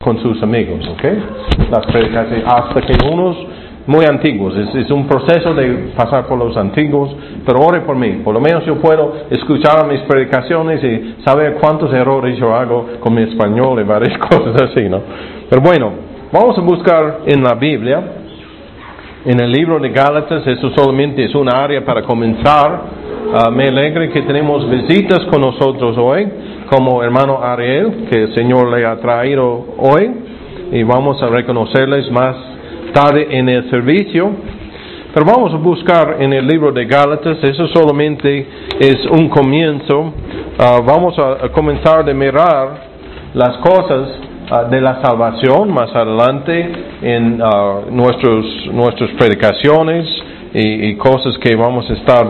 con sus amigos, ¿ok? Las predicaciones, hasta que unos muy antiguos, es un proceso de pasar por los antiguos, pero ore por mí, por lo menos yo puedo escuchar mis predicaciones y saber cuántos errores yo hago con mi español y varias cosas así, ¿no? Pero bueno, vamos a buscar en la Biblia, en el libro de Gálatas. Eso solamente es una área para comenzar. Me alegra que tenemos visitas con nosotros hoy, como hermano Ariel, que el Señor le ha traído hoy, y vamos a reconocerles más tarde en el servicio. Pero vamos a buscar en el libro de Gálatas. Eso solamente es un comienzo. Vamos a comenzar de mirar las cosas de la salvación más adelante en nuestras predicaciones y cosas que vamos a estar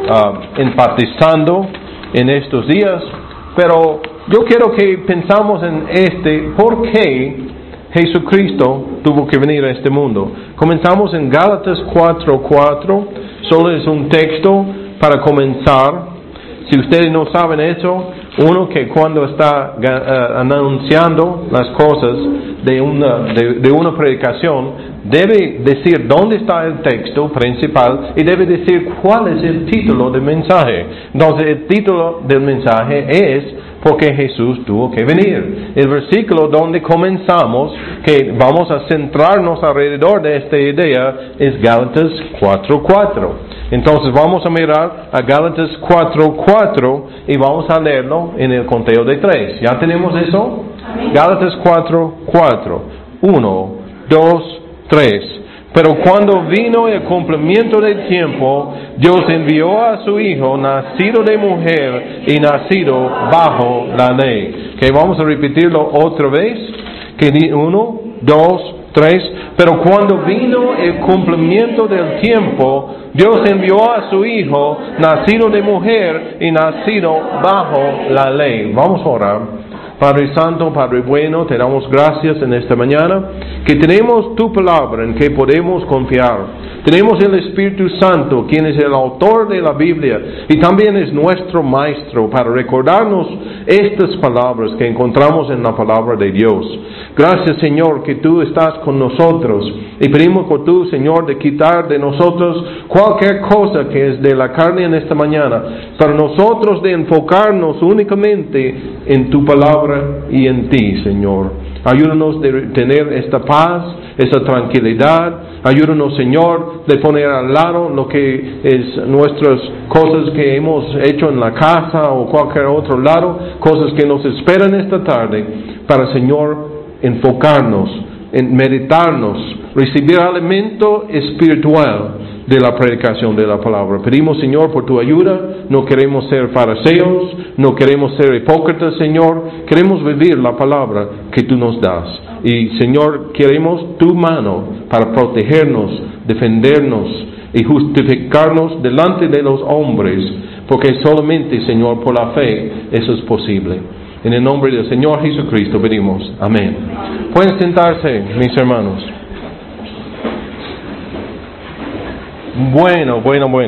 enfatizando en estos días. Pero yo quiero que pensamos en ¿por qué Jesucristo tuvo que venir a este mundo? Comenzamos en Gálatas 4:4, solo es un texto para comenzar. Si ustedes no saben eso, uno que cuando está anunciando las cosas de una predicación, debe decir dónde está el texto principal y debe decir cuál es el título del mensaje. Entonces el título del mensaje es porque Jesús tuvo que venir. El versículo donde comenzamos, que vamos a centrarnos alrededor de esta idea, es Gálatas 4:4. Entonces vamos a mirar a Gálatas 4:4 y vamos a leerlo en el conteo de 3. ¿Ya tenemos eso? Amén. Gálatas 4:4. 1, 2, 3. Pero cuando vino el cumplimiento del tiempo, Dios envió a su Hijo, nacido de mujer y nacido bajo la ley. Que vamos a repetirlo otra vez. 1, 2, 3. Pero cuando vino el cumplimiento del tiempo, Dios envió a su Hijo, nacido de mujer y nacido bajo la ley. Vamos a orar. Padre Santo, Padre bueno, te damos gracias en esta mañana, que tenemos tu palabra en que podemos confiar. Tenemos el Espíritu Santo, quien es el autor de la Biblia y también es nuestro maestro, para recordarnos estas palabras que encontramos en la palabra de Dios. Gracias, Señor, que tú estás con nosotros, y pedimos por tú, Señor, de quitar de nosotros cualquier cosa que es de la carne en esta mañana, para nosotros de enfocarnos únicamente en tu palabra y en ti, Señor. Ayúdanos de tener esta paz, esa tranquilidad. Ayúdanos, Señor, de poner al lado lo que es nuestras cosas que hemos hecho en la casa o cualquier otro lado, cosas que nos esperan esta tarde, para, Señor, enfocarnos, en meditarnos, recibir alimento espiritual de la predicación de la palabra. Pedimos, Señor, por tu ayuda. No queremos ser fariseos, no queremos ser hipócritas, Señor. Queremos vivir la palabra que tú nos das. Y, Señor, queremos tu mano para protegernos, defendernos y justificarnos delante de los hombres, porque solamente, Señor, por la fe eso es posible. En el nombre del Señor Jesucristo pedimos. Amén. Pueden sentarse, mis hermanos. Bueno.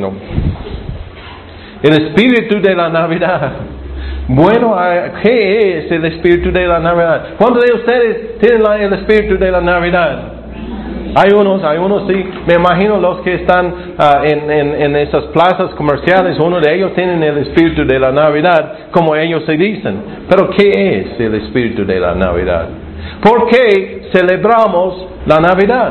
El espíritu de la Navidad. Bueno, ¿qué es el espíritu de la Navidad? ¿Cuántos de ustedes tienen el espíritu de la Navidad? Hay unos sí. Me imagino los que están en esas plazas comerciales, uno de ellos tienen el espíritu de la Navidad, como ellos se dicen. Pero ¿qué es el espíritu de la Navidad? ¿Por qué celebramos la Navidad?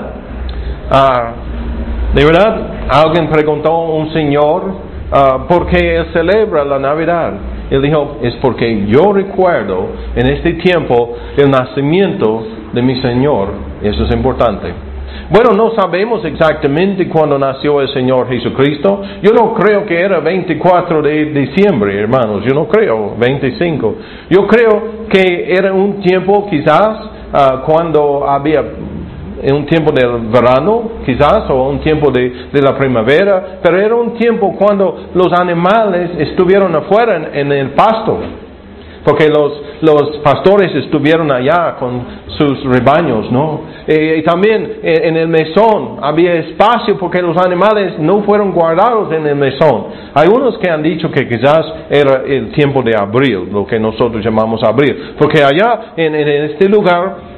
De verdad, alguien preguntó a un señor por qué él celebra la Navidad. Él dijo, es porque yo recuerdo en este tiempo el nacimiento de mi Señor. Eso es importante. Bueno, no sabemos exactamente cuándo nació el Señor Jesucristo. Yo no creo que era 24 de diciembre, hermanos. Yo no creo 25. Yo creo que era un tiempo quizás cuando había un tiempo del verano, quizás, o un tiempo de la primavera, pero era un tiempo cuando los animales estuvieron afuera en el pasto, porque los pastores estuvieron allá con sus rebaños, ¿no? Y también en el mesón había espacio porque los animales no fueron guardados en el mesón. Hay unos que han dicho que quizás era el tiempo de abril, lo que nosotros llamamos abril, porque allá en este lugar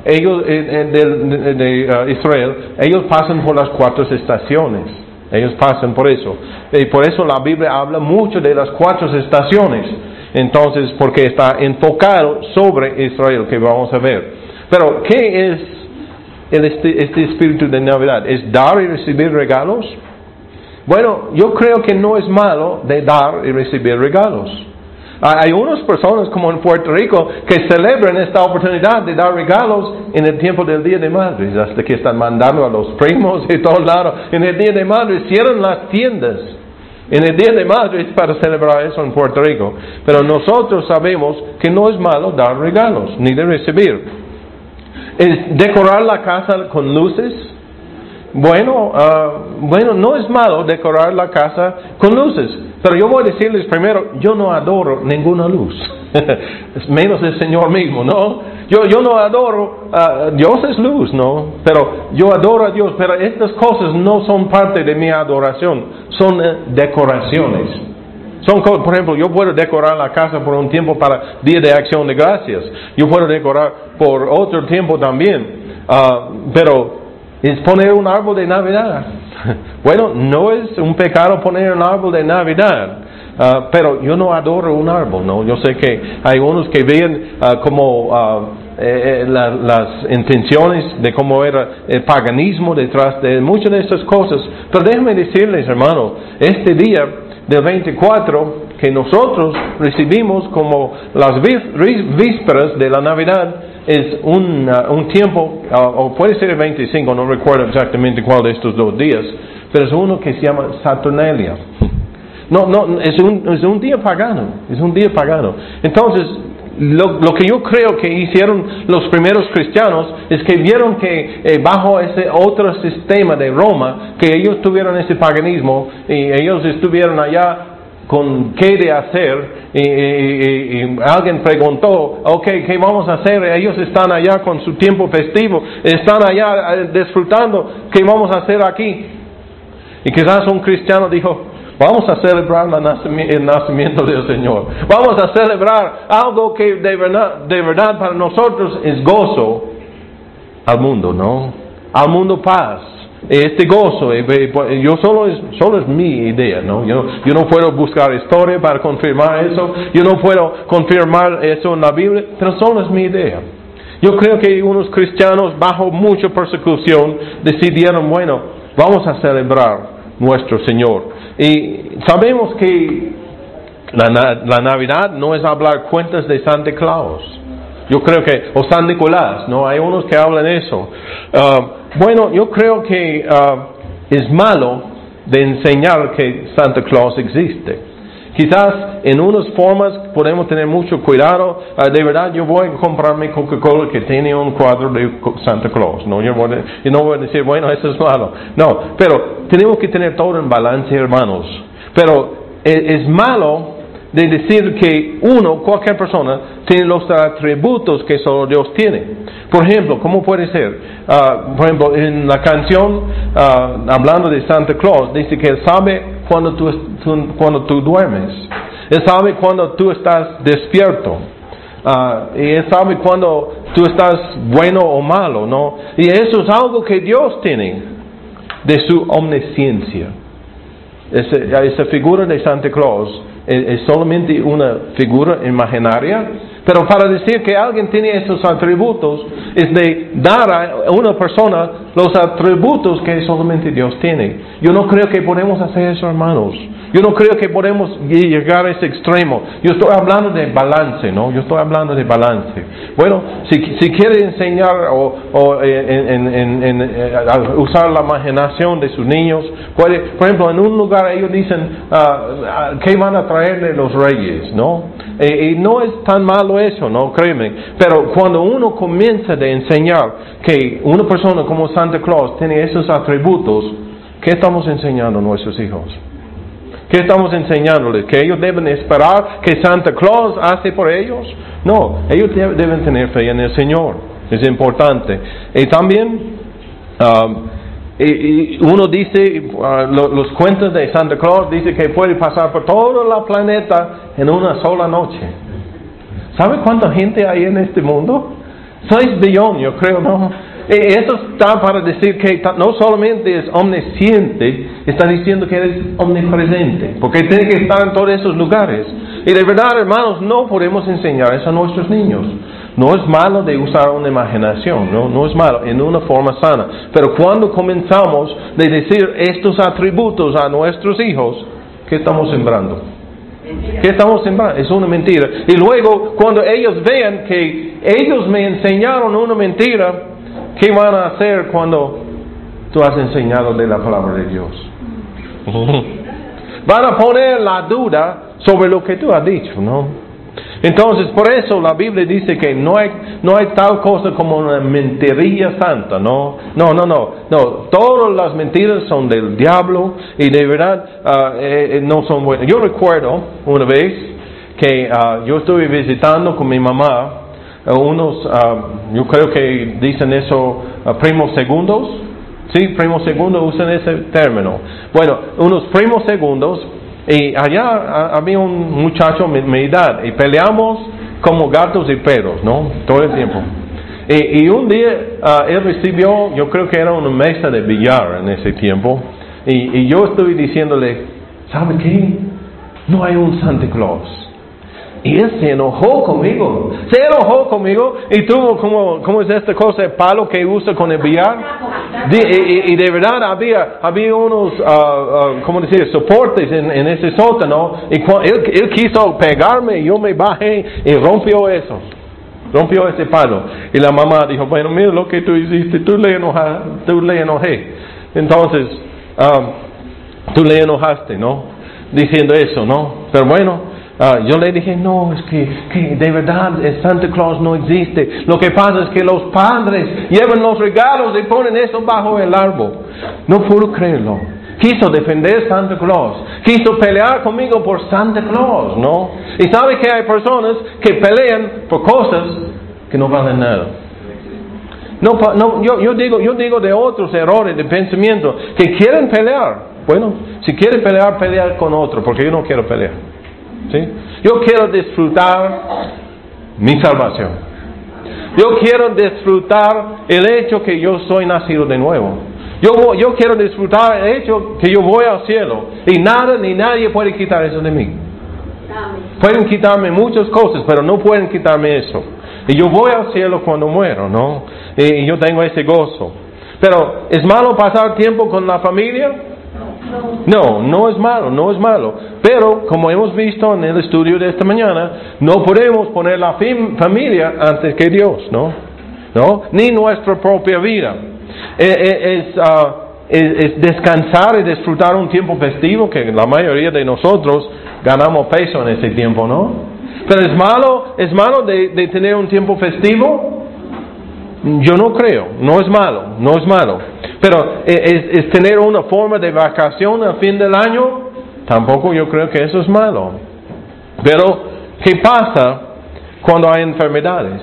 ellos de Israel, ellos pasan por las 4 estaciones. Ellos pasan por eso. Y por eso la Biblia habla mucho de las 4 estaciones. Entonces, porque está enfocado sobre Israel, que vamos a ver. Pero, ¿qué es este espíritu de Navidad? ¿Es dar y recibir regalos? Bueno, yo creo que no es malo de dar y recibir regalos. Hay unas personas como en Puerto Rico que celebran esta oportunidad de dar regalos en el tiempo del Día de Madres, hasta que están mandando a los primos y todos lados. En el Día de Madres cierran las tiendas. En el Día de Madres para celebrar eso en Puerto Rico. Pero nosotros sabemos que no es malo dar regalos, ni de recibir. ¿Es decorar la casa con luces? Bueno, no es malo decorar la casa con luces. Pero yo voy a decirles primero, yo no adoro ninguna luz. Menos el Señor mismo, ¿no? Yo no adoro, Dios es luz, ¿no? Pero yo adoro a Dios, pero estas cosas no son parte de mi adoración, son decoraciones. Por ejemplo, yo puedo decorar la casa por un tiempo para Día de Acción de Gracias. Yo puedo decorar por otro tiempo también. Pero es poner un árbol de Navidad. Bueno, no es un pecado poner un árbol de Navidad. Pero yo no adoro un árbol, ¿no? Yo sé que hay unos que ven las intenciones de cómo era el paganismo detrás de muchas de estas cosas. Pero déjenme decirles, hermano, este día del 24 que nosotros recibimos como las vísperas de la Navidad es un tiempo, o puede ser el 25, no recuerdo exactamente cuál de estos 2 días, pero es uno que se llama Saturnalia. No, es un día pagano, es un día pagano. Entonces, lo que yo creo que hicieron los primeros cristianos es que vieron que bajo ese otro sistema de Roma, que ellos tuvieron ese paganismo y ellos estuvieron allá con qué de hacer y alguien preguntó, ¿qué vamos a hacer? Ellos están allá con su tiempo festivo, están allá disfrutando, ¿qué vamos a hacer aquí? Y quizás un cristiano dijo, vamos a celebrar el nacimiento del Señor. Vamos a celebrar algo que de verdad para nosotros es gozo al mundo, ¿no? Al mundo paz. Este gozo, yo solo es mi idea, ¿no? Yo no puedo buscar historia para confirmar eso. Yo no puedo confirmar eso en la Biblia, pero solo es mi idea. Yo creo que unos cristianos bajo mucha persecución decidieron, bueno, vamos a celebrar nuestro Señor. Y sabemos que la Navidad no es hablar cuentas de Santa Claus. Yo creo que, o San Nicolás, ¿no? Hay unos que hablan eso. Bueno, yo creo que es malo de enseñar que Santa Claus existe. Quizás en unas formas podemos tener mucho cuidado. De verdad, yo voy a comprarme Coca-Cola que tiene un cuadro de Santa Claus. No, yo no voy a decir, bueno, eso es malo. No, pero tenemos que tener todo en balance, hermanos. Pero es malo de decir que cualquier persona, tiene los atributos que solo Dios tiene. Por ejemplo, ¿cómo puede ser? Por ejemplo, en la canción, hablando de Santa Claus, dice que Él sabe cuando tú duermes. Él sabe cuando tú estás despierto. Y Él sabe cuando tú estás bueno o malo, ¿no? Y eso es algo que Dios tiene de su omnisciencia. Esa figura de Santa Claus es solamente una figura imaginaria, pero para decir que alguien tiene esos atributos es de dar a una persona los atributos que solamente Dios tiene. Yo no creo que podemos hacer eso, hermanos. Yo no creo que podemos llegar a ese extremo. Yo estoy hablando de balance, ¿no? Yo estoy hablando de balance. Bueno, si quiere enseñar usar la imaginación de sus niños, por ejemplo, en un lugar ellos dicen ¿qué van a traerle los reyes? ¿No? Y no es tan malo eso, ¿no? Créeme. Pero cuando uno comienza a enseñar que una persona como Santa Claus tiene esos atributos, ¿qué estamos enseñando a nuestros hijos? ¿Qué estamos enseñándoles? ¿Que ellos deben esperar que Santa Claus hace por ellos? No, ellos deben tener fe en el Señor. Es importante. Y también uno dice, los cuentos de Santa Claus dice que puede pasar por todo el planeta en una sola noche. ¿Sabe cuánta gente hay en este mundo? 6 billones, yo creo, ¿no? Eso está para decir que no solamente es omnisciente, está diciendo que es omnipresente, porque tiene que estar en todos esos lugares. Y de verdad, hermanos, no podemos enseñar eso a nuestros niños. No es malo de usar una imaginación, no es malo, en una forma sana. Pero cuando comenzamos de decir estos atributos a nuestros hijos, ¿qué estamos sembrando? ¿Qué estamos sembrando? Es una mentira. Y luego, cuando ellos vean que ellos me enseñaron una mentira, ¿qué van a hacer cuando tú has enseñado de la palabra de Dios? Van a poner la duda sobre lo que tú has dicho, ¿no? Entonces, por eso la Biblia dice que no hay tal cosa como una mentirilla santa, ¿no? No, todas las mentiras son del diablo y de verdad no son buenas. Yo recuerdo una vez que yo estuve visitando con mi mamá unos, yo creo que dicen eso, primos segundos. Sí, primos segundos usan ese término. Bueno, unos primos segundos. Y allá había un muchacho de mi edad y peleamos como gatos y perros, ¿no? Todo el tiempo. Y un día él recibió, yo creo que era una mesa de billar en ese tiempo. Y yo estuve diciéndole, ¿sabe qué? No hay un Santa Claus. Y él se enojó conmigo y tuvo como es esta cosa de palo que usa con el billar. Y de verdad había unos, ¿cómo decir?, soportes en ese sótano. Y él quiso pegarme y yo me bajé y rompió ese palo. Y la mamá dijo, bueno, mira lo que tú hiciste, tú le enojé. Entonces, tú le enojaste, ¿no? Diciendo eso, ¿no? Pero bueno. Yo le dije, no, es que de verdad el Santa Claus no existe. Lo que pasa es que los padres llevan los regalos y ponen eso bajo el árbol. No puedo creerlo. Quiso defender Santa Claus. Quiso pelear conmigo por Santa Claus, ¿no? Y sabe que hay personas que pelean por cosas que no valen nada. Yo digo de otros errores de pensamiento que quieren pelear. Bueno, si quieren pelear con otro, porque yo no quiero pelear. ¿Sí? Yo quiero disfrutar mi salvación. Yo quiero disfrutar el hecho que yo soy nacido de nuevo. Yo quiero disfrutar el hecho que yo voy al cielo. Y nada ni nadie puede quitar eso de mí. Pueden quitarme muchas cosas, pero no pueden quitarme eso. Y yo voy al cielo cuando muero, ¿no? Y yo tengo ese gozo. Pero, ¿es malo pasar tiempo con la familia? No es malo. Pero, como hemos visto en el estudio de esta mañana, no podemos poner la familia antes que Dios, ¿no? Ni nuestra propia vida. Es descansar y disfrutar un tiempo festivo, que la mayoría de nosotros ganamos peso en ese tiempo, ¿no? Pero ¿es malo de tener un tiempo festivo? Yo no creo, no es malo. Pero es tener una forma de vacación al fin del año, tampoco yo creo que eso es malo. Pero, ¿qué pasa cuando hay enfermedades?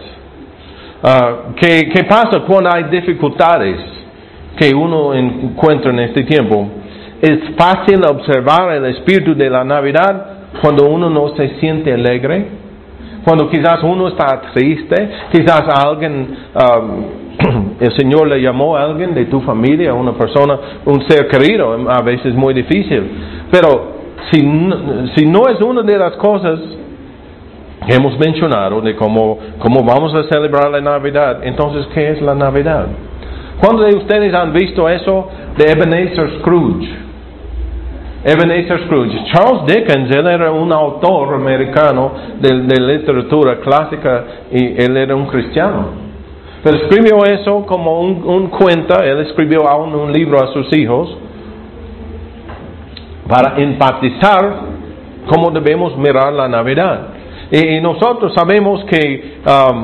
¿Qué pasa cuando hay dificultades que uno encuentra en este tiempo? Es fácil observar el espíritu de la Navidad cuando uno no se siente alegre. Cuando quizás uno está triste, quizás alguien, el Señor le llamó a alguien de tu familia, una persona, un ser querido, a veces muy difícil. Pero si no es una de las cosas que hemos mencionado de cómo vamos a celebrar la Navidad, entonces ¿qué es la Navidad? ¿Cuántos de ustedes han visto eso de Ebenezer Scrooge? Charles Dickens, él era un autor americano de literatura clásica y él era un cristiano. Pero escribió eso como un cuento, él escribió aún un libro a sus hijos para enfatizar cómo debemos mirar la Navidad. Y nosotros sabemos que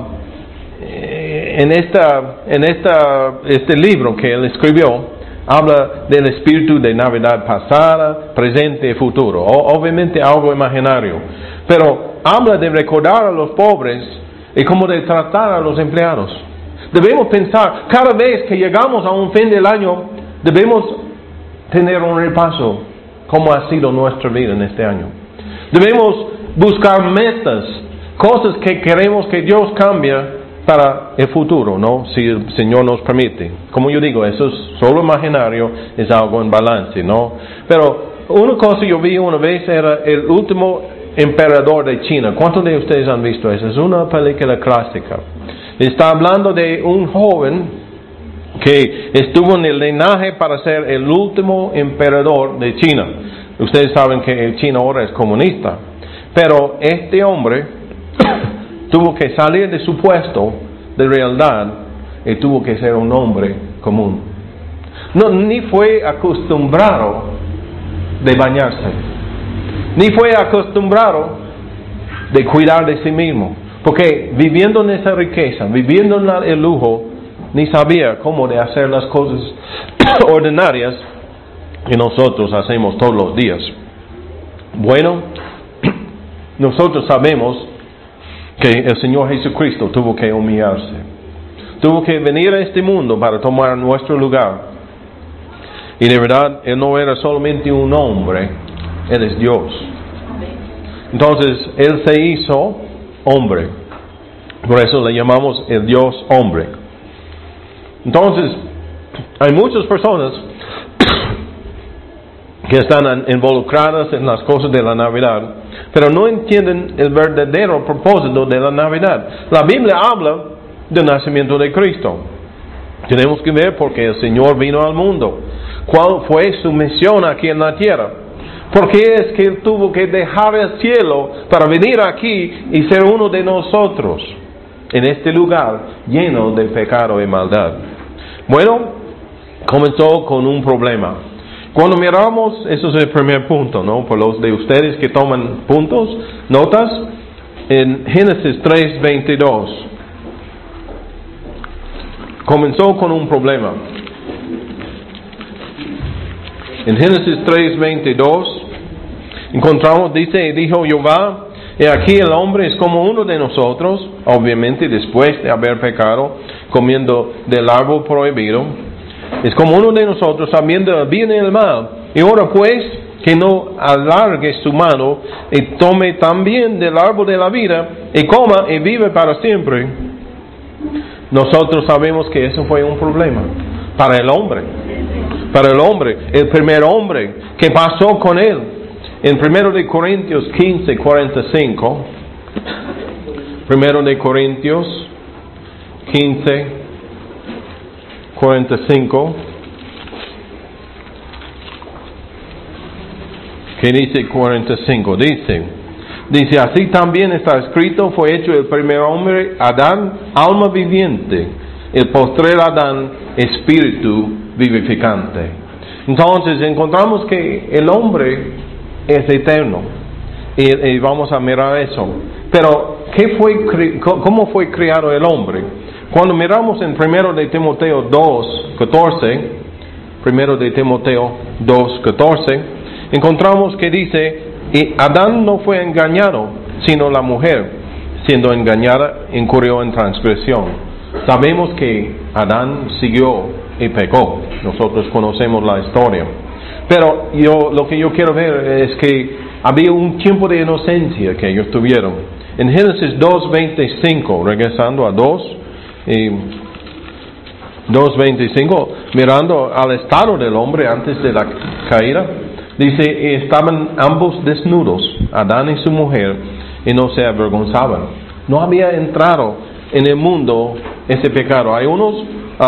en este libro que él escribió, habla del espíritu de Navidad pasada, presente y futuro. Obviamente algo imaginario. Pero habla de recordar a los pobres y cómo de tratar a los empleados. Debemos pensar, cada vez que llegamos a un fin del año, debemos tener un repaso, cómo ha sido nuestra vida en este año. Debemos buscar metas, cosas que queremos que Dios cambie para el futuro, ¿no? Si el Señor nos permite. Como yo digo, eso es solo imaginario, es algo en balance, ¿no? Pero una cosa yo vi una vez era el último emperador de China. ¿Cuántos de ustedes han visto eso? Es una película clásica. Está hablando de un joven que estuvo en el linaje para ser el último emperador de China. Ustedes saben que China ahora es comunista. Pero este hombre tuvo que salir de su puesto de realidad y tuvo que ser un hombre común. No, ni fue acostumbrado de bañarse, ni fue acostumbrado de cuidar de sí mismo, porque viviendo en esa riqueza, viviendo en el lujo, ni sabía cómo de hacer las cosas ordinarias que nosotros hacemos todos los días. Bueno, nosotros sabemos que el Señor Jesucristo tuvo que humillarse, tuvo que venir a este mundo para tomar nuestro lugar. Y de verdad, Él no era solamente un hombre, Él es Dios. Entonces, Él se hizo hombre. Por eso le llamamos el Dios hombre. Entonces, hay muchas personas que están involucradas en las cosas de la Navidad, pero no entienden el verdadero propósito de la Navidad. La Biblia habla del nacimiento de Cristo. Tenemos que ver por qué el Señor vino al mundo. ¿Cuál fue su misión aquí en la tierra? ¿Por qué es que Él tuvo que dejar el cielo para venir aquí y ser uno de nosotros en este lugar lleno de pecado y maldad? Bueno, comenzó con un problema. Cuando miramos, eso es el primer punto, ¿no? Por los de ustedes que toman puntos, notas, en Génesis 3:22. Comenzó con un problema. En Génesis 3:22 encontramos, dijo Jehová, y aquí el hombre es como uno de nosotros, obviamente después de haber pecado, comiendo del árbol prohibido, es como uno de nosotros, sabiendo el bien y el mal. Y ahora pues, que no alargue su mano y tome también del árbol de la vida y coma y vive para siempre. Nosotros sabemos que eso fue un problema para el hombre. Para el hombre, el primer hombre, ¿qué pasó con él? En 1 de Corintios 15:45, 1 de Corintios 15:45, ¿qué dice 45? Dice, así también está escrito, fue hecho el primer hombre, Adán, alma viviente, el postrer Adán, espíritu vivificante. Entonces encontramos que el hombre es eterno y vamos a mirar eso. Pero ¿cómo fue creado el hombre? Cuando miramos en 1 de Timoteo 2:14, 1 de Timoteo 2:14, encontramos que dice, y Adán no fue engañado, sino la mujer, siendo engañada, incurrió en transgresión. Sabemos que Adán siguió y pecó. Nosotros conocemos la historia. Pero lo que yo quiero ver es que había un tiempo de inocencia que ellos tuvieron. En Génesis 2:25, regresando a 2:25, mirando al estado del hombre antes de la caída, dice, estaban ambos desnudos, Adán y su mujer, y no se avergonzaban. No había entrado en el mundo ese pecado. Hay unos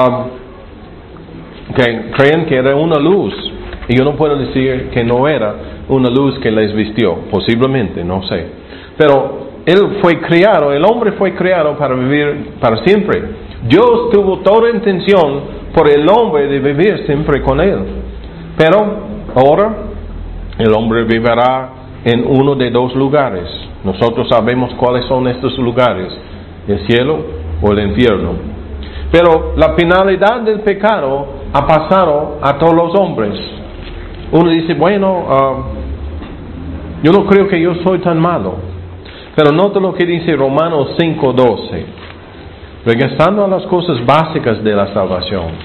que creen que era una luz, y yo no puedo decir que no era una luz que les vistió, posiblemente, no sé. Pero él fue criado, el hombre fue criado para vivir para siempre. Dios tuvo toda intención por el hombre de vivir siempre con él. Pero ahora el hombre vivirá en uno de dos lugares. Nosotros sabemos cuáles son estos lugares, el cielo o el infierno. Pero la finalidad del pecado ha pasado a todos los hombres. Uno dice, bueno, yo no creo que yo soy tan malo. Pero nota lo que dice Romanos 5:12. Regresando a las cosas básicas de la salvación.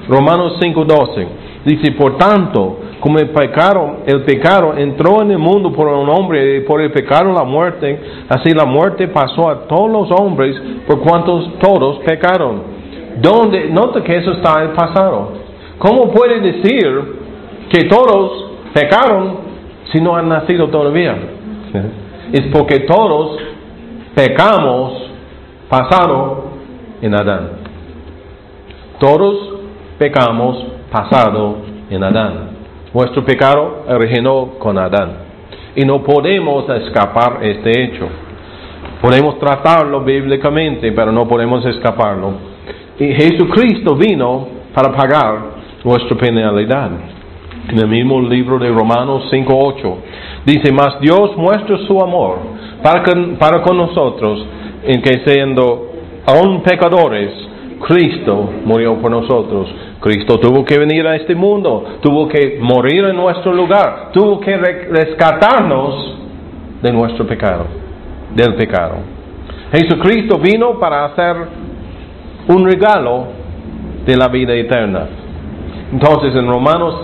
Romanos 5:12. Dice, por tanto, como el pecado entró en el mundo por un hombre y por el pecado la muerte, así la muerte pasó a todos los hombres por cuantos todos pecaron. Nota que eso está en el pasado. ¿Cómo puede decir que todos pecaron si no han nacido todavía? Es porque todos pecamos pasado en Adán. Todos pecamos pasado en Adán. Nuestro pecado originó con Adán. Y no podemos escapar este hecho. Podemos tratarlo bíblicamente, pero no podemos escaparlo. Y Jesucristo vino para pagar nuestra penalidad. En el mismo libro de Romanos 5:8 dice, mas Dios muestra su amor para con nosotros, en que siendo aún pecadores, Cristo murió por nosotros. Cristo tuvo que venir a este mundo, tuvo que morir en nuestro lugar, tuvo que rescatarnos de nuestro pecado, del pecado. Jesucristo vino para hacer un regalo de la vida eterna. Entonces en Romanos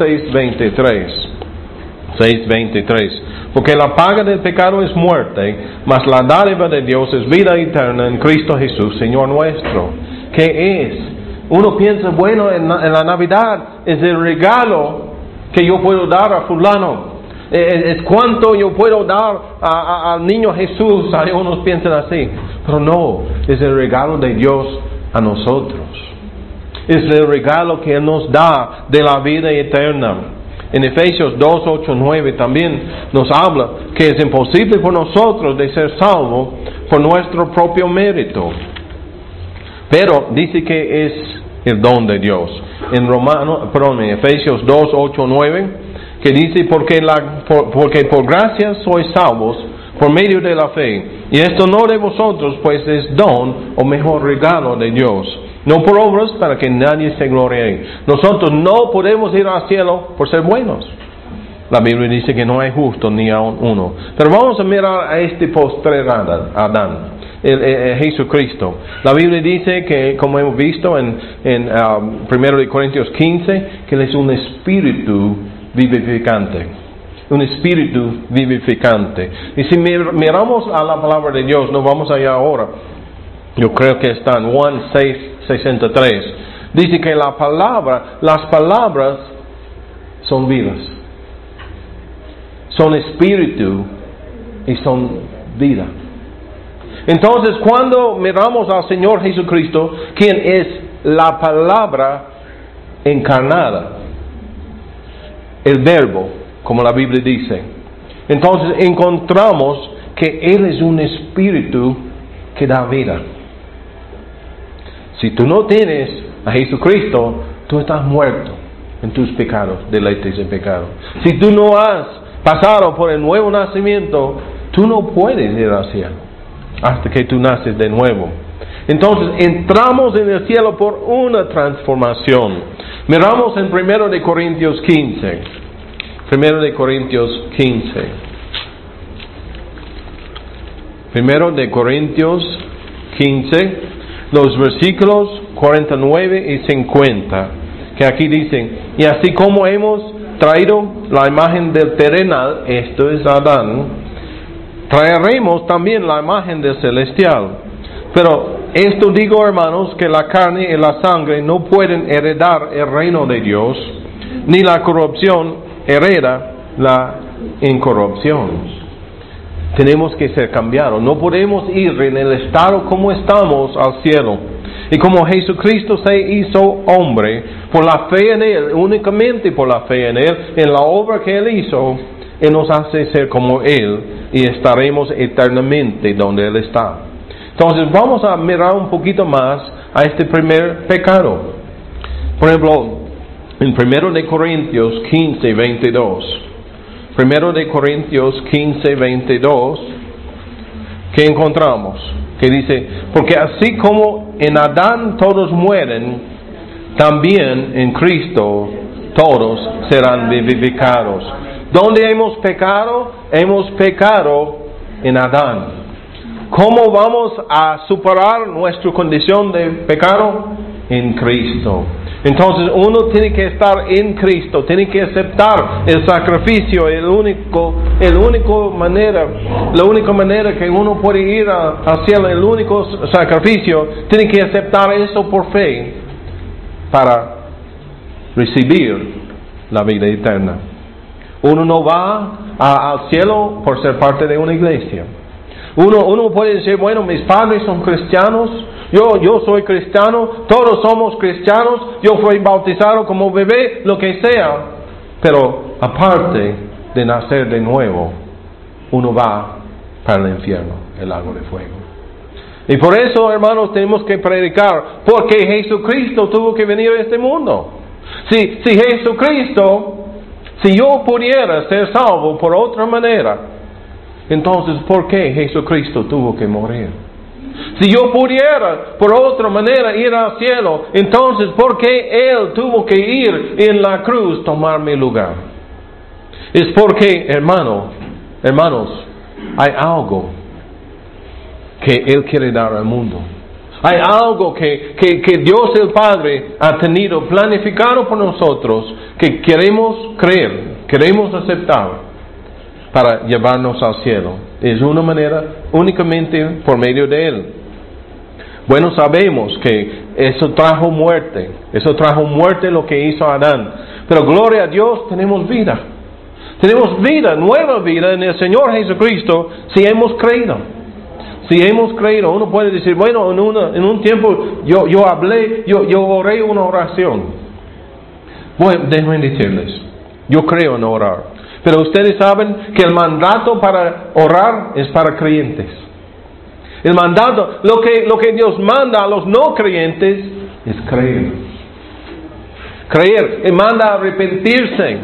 6:23, porque la paga del pecado es muerte, mas la dádiva de Dios es vida eterna en Cristo Jesús, Señor nuestro. ¿Qué es? Uno piensa, bueno, en la Navidad es el regalo que yo puedo dar a fulano. Es cuánto yo puedo dar al niño Jesús. Algunos piensan así. Pero no, es el regalo de Dios a nosotros. Es el regalo que Él nos da de la vida eterna. En Efesios 2:8-9 también nos habla que es imposible por nosotros de ser salvos por nuestro propio mérito. Pero dice que es el don de Dios. En Efesios 2:8-9, que dice, porque por gracia sois salvos por medio de la fe. Y esto no de vosotros, pues es don o mejor regalo de Dios. No por obras para que nadie se gloríe. Nosotros no podemos ir al cielo por ser buenos. La Biblia dice que no hay justo ni aun uno. Pero vamos a mirar a este postrer Adán. Jesucristo. La Biblia dice que, como hemos visto en 1 Corintios 15, que Él es un espíritu vivificante. Un espíritu vivificante. Y si miramos a la palabra de Dios, no vamos allá ahora. Yo creo que está en Juan 6:63. Dice que las palabras son vivas. Son espíritu y son vida. Entonces, cuando miramos al Señor Jesucristo, quien es la palabra encarnada, el verbo, como la Biblia dice, entonces encontramos que Él es un espíritu que da vida. Si tú no tienes a Jesucristo, tú estás muerto en tus pecados, deleites en pecado. Si tú no has pasado por el nuevo nacimiento, tú no puedes ir al cielo hasta que tú naces de nuevo. Entonces entramos en el cielo por una transformación. Miramos en 1 de Corintios 15. 1 de Corintios 15. 1 de Corintios 15, los versículos 49 y 50, que aquí dicen, y así como hemos traído la imagen del terrenal, esto es Adán, traeremos también la imagen del celestial. Pero esto digo, hermanos, que la carne y la sangre no pueden heredar el reino de Dios, ni la corrupción hereda la incorrupción. Tenemos que ser cambiados. No podemos ir en el estado como estamos al cielo. Y como Jesucristo se hizo hombre, por la fe en Él, únicamente por la fe en Él, en la obra que Él hizo, Él nos hace ser como Él y estaremos eternamente donde Él está. Entonces vamos a mirar un poquito más a este primer pecado. Por ejemplo, en 1 de Corintios 15, 22. 1 de Corintios 15, 22. ¿Qué encontramos? Que dice, porque así como en Adán todos mueren, también en Cristo todos serán vivificados. ¿Dónde hemos pecado? Hemos pecado en Adán. ¿Cómo vamos a superar nuestra condición de pecado? En Cristo. Entonces uno tiene que estar en Cristo, tiene que aceptar el sacrificio, la única manera que uno puede ir al cielo, el único sacrificio, tiene que aceptar eso por fe para recibir la vida eterna. Uno no va al cielo por ser parte de una iglesia. Uno puede decir, bueno, mis padres son cristianos, yo soy cristiano, todos somos cristianos, yo fui bautizado como bebé, lo que sea. Pero aparte de nacer de nuevo, uno va para el infierno, el lago de fuego. Y por eso, hermanos, tenemos que predicar, porque Jesucristo tuvo que venir a este mundo. Si yo pudiera ser salvo por otra manera, entonces, ¿por qué Jesucristo tuvo que morir? Si yo pudiera por otra manera ir al cielo, entonces, ¿por qué Él tuvo que ir en la cruz tomar mi lugar? Es porque, hermanos, hay algo que Él quiere dar al mundo. Hay algo que Dios el Padre ha tenido planificado por nosotros, que queremos creer, queremos aceptar para llevarnos al cielo. Es una manera únicamente por medio de Él. Bueno, sabemos que eso trajo muerte lo que hizo Adán. Pero gloria a Dios, tenemos vida. Tenemos vida, nueva vida en el Señor Jesucristo si hemos creído. Si hemos creído, uno puede decir, bueno, en un tiempo yo oré una oración. Bueno, déjenme decirles, yo creo en orar. Pero ustedes saben que el mandato para orar es para creyentes. El mandato, lo que Dios manda a los no creyentes es creer. Creer, Él manda a arrepentirse.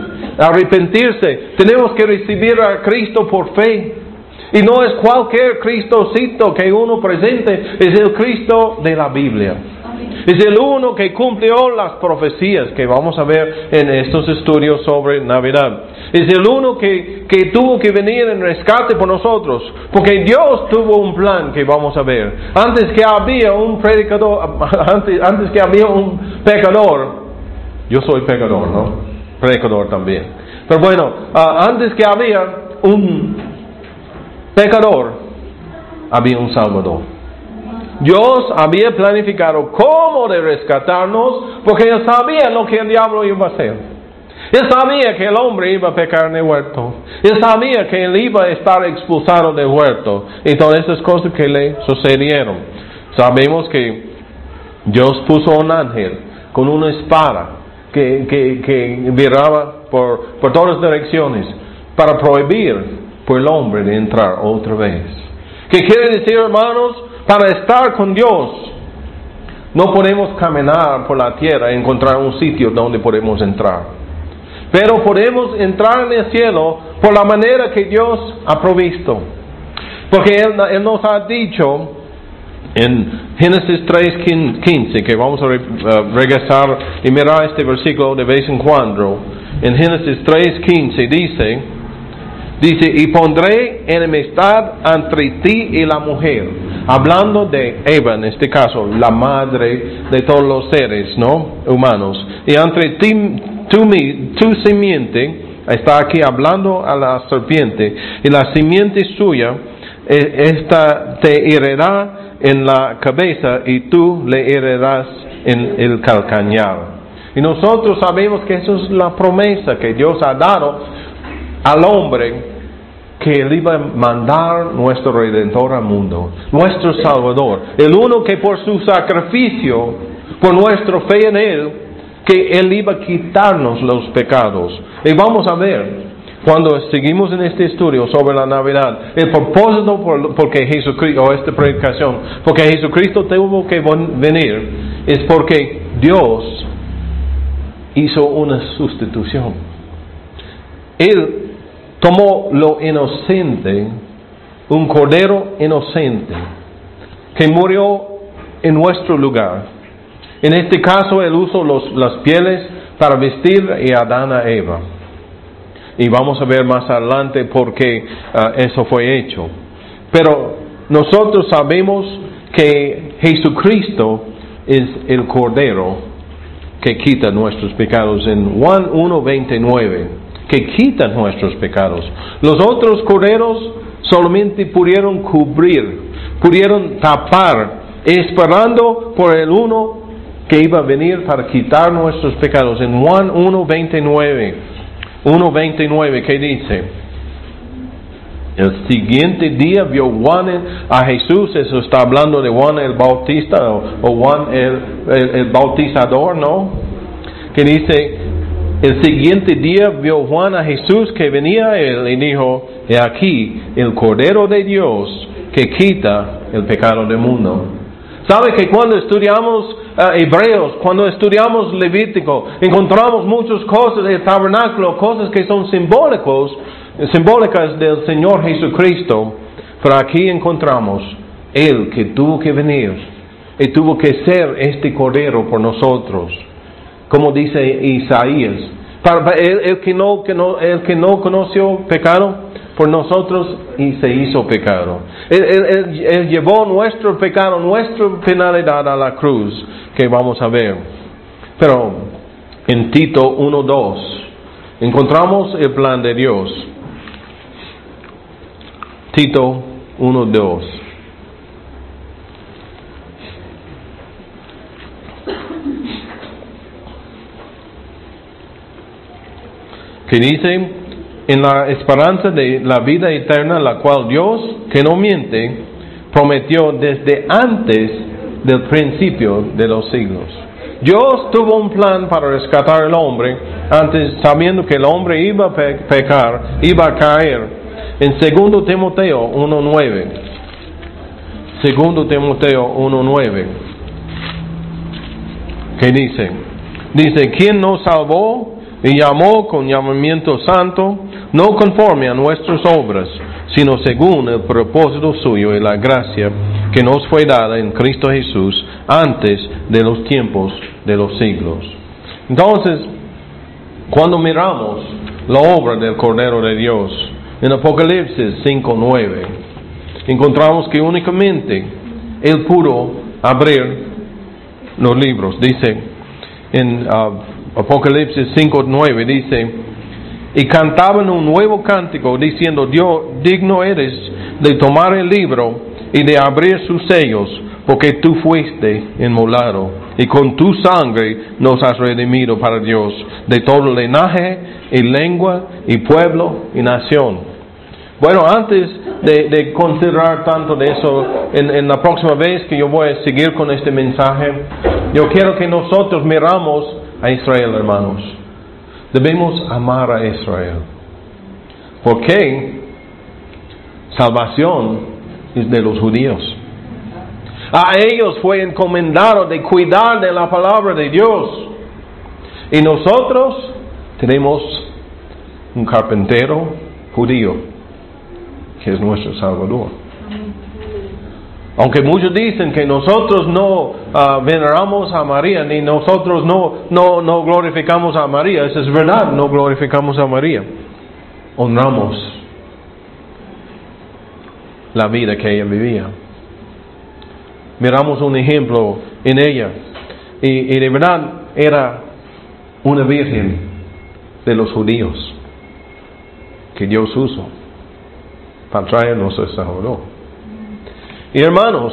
Tenemos que recibir a Cristo por fe. Y no es cualquier Cristocito que uno presente, es el Cristo de la Biblia. Es el uno que cumplió las profecías que vamos a ver en estos estudios sobre Navidad. Es el uno que tuvo que venir en rescate por nosotros, porque Dios tuvo un plan que vamos a ver. Antes que había un predicador, antes que había un pecador, yo soy pecador, ¿no? Predicador también. Pero bueno, antes que había un pecador, había un Salvador. Dios había planificado cómo de rescatarnos, porque Él sabía lo que el diablo iba a hacer. Él sabía que el hombre iba a pecar en el huerto. Él sabía que él iba a estar expulsado del huerto. Y todas esas cosas que le sucedieron. Sabemos que Dios puso un ángel con una espada que viraba por todas direcciones para prohibir por el hombre de entrar otra vez. ¿Qué quiere decir, hermanos? Para estar con Dios, no podemos caminar por la tierra y encontrar un sitio donde podemos entrar. Pero podemos entrar en el cielo por la manera que Dios ha provisto. Porque Él nos ha dicho en Génesis 3:15, que vamos a regresar y mirar este versículo de vez en cuando. En Génesis 3:15 dice, y pondré enemistad entre ti y la mujer. Hablando de Eva, en este caso, la madre de todos los seres, ¿no? Humanos. Y entre ti, tu simiente, está aquí hablando a la serpiente, y la simiente suya, esta te heredará en la cabeza y tú le heredarás en el calcañar. Y nosotros sabemos que eso es la promesa que Dios ha dado al hombre, que Él iba a mandar nuestro Redentor al mundo, nuestro Salvador, el uno que por su sacrificio, por nuestra fe en Él, que Él iba a quitarnos los pecados. Y vamos a ver, cuando seguimos en este estudio sobre la Navidad, el propósito porque Jesucristo, o esta predicación, porque Jesucristo tuvo que venir, es porque Dios hizo una sustitución. Él tomó lo inocente, un cordero inocente, que murió en nuestro lugar. En este caso, Él usó las pieles para vestir a Adán y Eva. Y vamos a ver más adelante por qué eso fue hecho. Pero nosotros sabemos que Jesucristo es el cordero que quita nuestros pecados en Juan 1:29, que quita nuestros pecados. Los otros corderos solamente pudieron cubrir, pudieron tapar, esperando por el uno que iba a venir para quitar nuestros pecados. En Juan 1:29, ¿qué dice? El siguiente día vio Juan a Jesús, eso está hablando de Juan el Bautista o Juan el bautizador, ¿no? Que dice, el siguiente día vio Juan a Jesús que venía a él y dijo, he aquí el Cordero de Dios que quita el pecado del mundo. ¿Sabe que cuando estudiamos Hebreos, cuando estudiamos Levítico, encontramos muchas cosas del tabernáculo, cosas que son simbólicas del Señor Jesucristo? Pero aquí encontramos Él que tuvo que venir y tuvo que ser este Cordero por nosotros, como dice Isaías, para el que no conoció pecado por nosotros y se hizo pecado. Él llevó nuestro pecado, nuestra penalidad a la cruz, que vamos a ver. Pero en Tito 1:2 encontramos el plan de Dios. Tito 1:2. Que dice, en la esperanza de la vida eterna, la cual Dios, que no miente, prometió desde antes del principio de los siglos. Dios tuvo un plan para rescatar al hombre, antes sabiendo que el hombre iba a pecar, iba a caer. En 2 Timoteo 1:9. 2 Timoteo 1:9. ¿Qué dice? Dice, ¿quién nos salvó y llamó con llamamiento santo, no conforme a nuestras obras, sino según el propósito suyo y la gracia que nos fue dada en Cristo Jesús antes de los tiempos de los siglos? Entonces, cuando miramos la obra del Cordero de Dios en Apocalipsis 5:9, encontramos que únicamente Él pudo abrir los libros. Dice en Apocalipsis 5:9, dice, y cantaban un nuevo cántico diciendo, Dios, digno eres de tomar el libro y de abrir sus sellos, porque tú fuiste inmolado y con tu sangre nos has redimido para Dios de todo linaje y lengua y pueblo y nación. Bueno, antes de considerar tanto de eso, en la próxima vez que yo voy a seguir con este mensaje, yo quiero que nosotros miramos a Israel, hermanos. Debemos amar a Israel. Porque salvación es de los judíos. A ellos fue encomendado de cuidar de la palabra de Dios. Y nosotros tenemos un carpintero judío, que es nuestro Salvador. Aunque muchos dicen que nosotros no veneramos a María, ni nosotros no glorificamos a María, eso es verdad, no glorificamos a María. Honramos la vida que ella vivía. Miramos un ejemplo en ella. Y de verdad era una virgen de los judíos que Dios usó para traernos a Salvador. Y hermanos,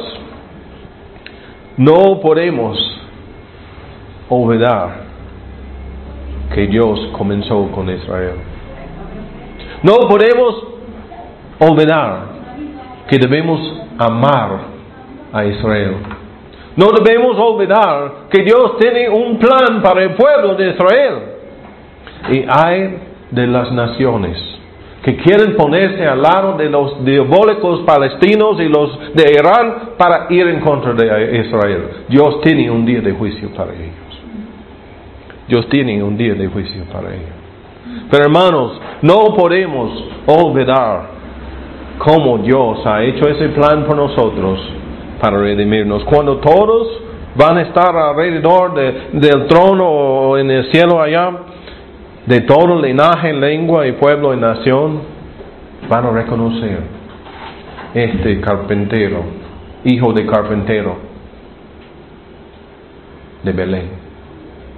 no podemos olvidar que Dios comenzó con Israel. No podemos olvidar que debemos amar a Israel. No debemos olvidar que Dios tiene un plan para el pueblo de Israel. Y hay de las naciones que quieren ponerse al lado de los diabólicos palestinos y los de Irán para ir en contra de Israel. Dios tiene un día de juicio para ellos. Dios tiene un día de juicio para ellos. Pero hermanos, no podemos olvidar cómo Dios ha hecho ese plan por nosotros para redimirnos. Cuando todos van a estar alrededor del trono o en el cielo allá, de todo linaje, lengua y pueblo y nación, van a reconocer este carpintero, hijo de carpintero de Belén.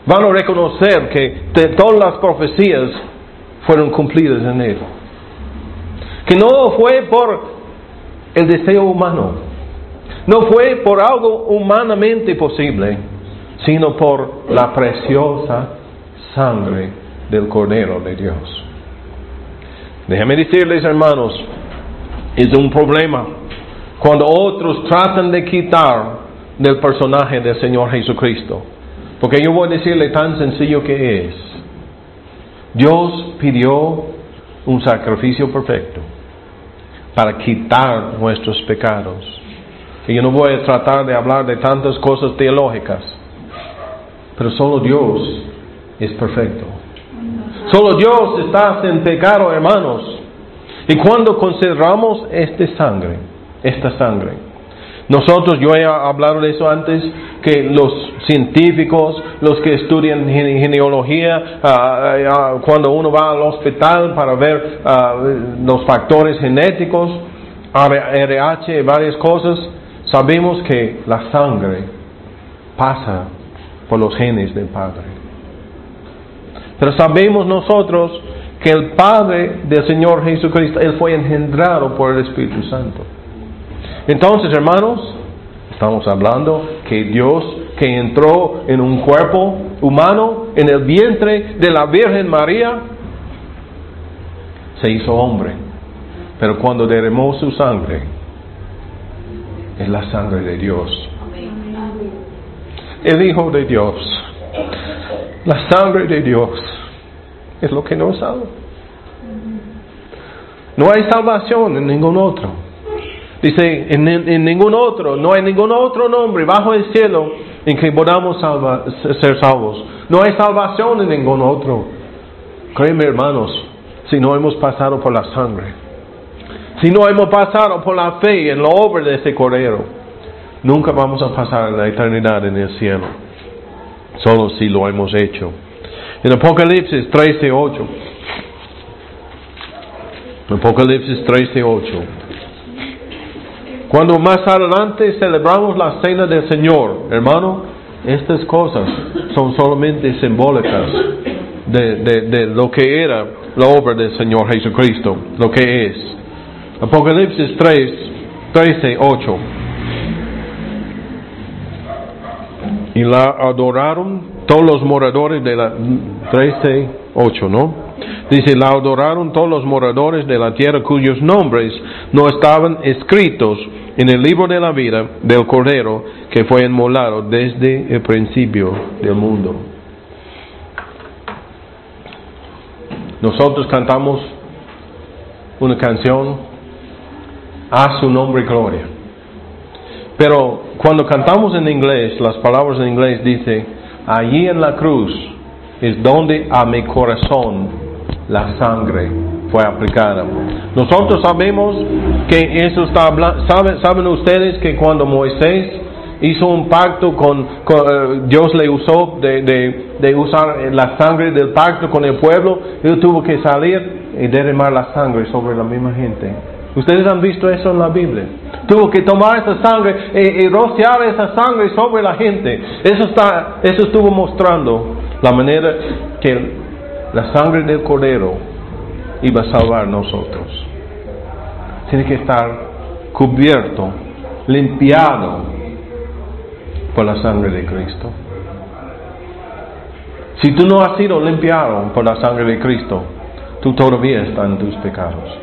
van a reconocer que todas las profecías fueron cumplidas en Él. Que no fue por el deseo humano, no fue por algo humanamente posible, sino por la preciosa sangre del Cordero de Dios. Déjame decirles, hermanos, es un problema cuando otros tratan de quitar del personaje del Señor Jesucristo. Porque yo voy a decirle tan sencillo que es. Dios pidió un sacrificio perfecto para quitar nuestros pecados. Y yo no voy a tratar de hablar de tantas cosas teológicas, pero solo Dios es perfecto. Solo Dios está sin pecado, hermanos. Y cuando consideramos esta sangre, nosotros, yo he hablado de eso antes, que los científicos, los que estudian genealogía, cuando uno va al hospital para ver los factores genéticos, RH, varias cosas, sabemos que la sangre pasa por los genes del Padre. Pero sabemos nosotros que el Padre del Señor Jesucristo, Él fue engendrado por el Espíritu Santo. Entonces, hermanos, estamos hablando que Dios, que entró en un cuerpo humano, en el vientre de la Virgen María, se hizo hombre. Pero cuando derramó su sangre, es la sangre de Dios. El Hijo de Dios. La sangre de Dios es lo que nos salva. No hay salvación en ningún otro. Dice, en ningún otro, no hay ningún otro nombre bajo el cielo en que podamos ser salvos. No hay salvación en ningún otro. Créeme, hermanos, si no hemos pasado por la sangre, si no hemos pasado por la fe en la obra de ese Cordero, nunca vamos a pasar la eternidad en el cielo. Solo si lo hemos hecho. En Apocalipsis 13:8. Apocalipsis 13:8. Cuando más adelante celebramos la cena del Señor, hermano, estas cosas son solamente simbólicas de lo que era la obra del Señor Jesucristo, lo que es. Apocalipsis 13:8. Y la adoraron todos los moradores de la 13:8, ¿no? Dice, la adoraron todos los moradores de la tierra cuyos nombres no estaban escritos en el libro de la vida del Cordero que fue inmolado desde el principio del mundo. Nosotros cantamos una canción, a su nombre gloria. Pero cuando cantamos en inglés, las palabras en inglés dice, allí en la cruz es donde a mi corazón la sangre fue aplicada. Nosotros sabemos que eso está hablando. ¿Saben ustedes que cuando Moisés hizo un pacto Dios le usó de usar la sangre del pacto con el pueblo? Él tuvo que salir y derramar la sangre sobre la misma gente. ¿Ustedes han visto eso en la Biblia? Tuvo que tomar esa sangre y rociar esa sangre sobre la gente. Eso estuvo mostrando la manera que la sangre del Cordero iba a salvar a nosotros. Tiene que estar cubierto, limpiado por la sangre de Cristo. Si tú no has sido limpiado por la sangre de Cristo, tú todavía estás en tus pecados.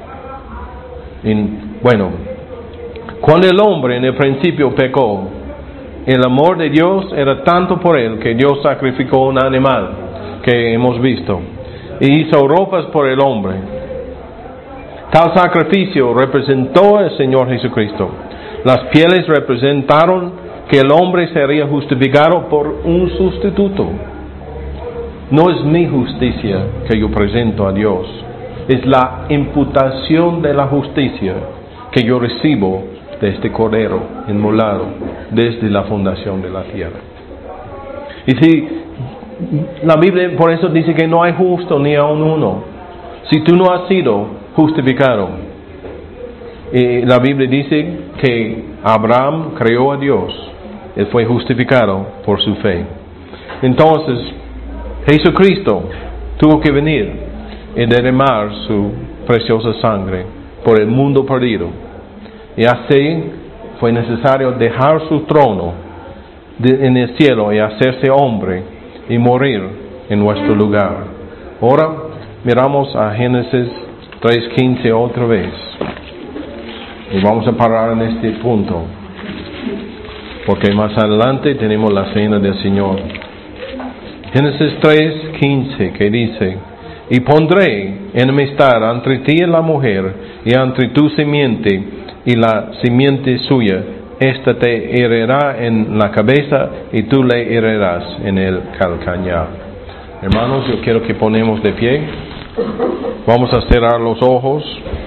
Bueno, cuando el hombre en el principio pecó, el amor de Dios era tanto por él que Dios sacrificó un animal que hemos visto y hizo ropas por el hombre. Tal sacrificio representó al Señor Jesucristo. Las pieles representaron que el hombre sería justificado por un sustituto. No es mi justicia que yo presento a Dios, es la imputación de la justicia que yo recibo de este Cordero inmolado desde la fundación de la tierra. Y si la Biblia por eso dice que no hay justo ni aun uno, si tú no has sido justificado, la Biblia dice que Abraham creyó a Dios, él fue justificado por su fe. Entonces, Jesucristo tuvo que venir y derramar su preciosa sangre por el mundo perdido. Y así fue necesario dejar su trono en el cielo y hacerse hombre y morir en nuestro lugar. Ahora miramos a Génesis 3:15 otra vez. Y vamos a parar en este punto, porque más adelante tenemos la cena del Señor. Génesis 3:15, que dice: y pondré enemistad entre ti y la mujer, y entre tu simiente y la simiente suya. Esta te herirá en la cabeza, y tú le herirás en el calcañar. Hermanos, yo quiero que ponemos de pie. Vamos a cerrar los ojos.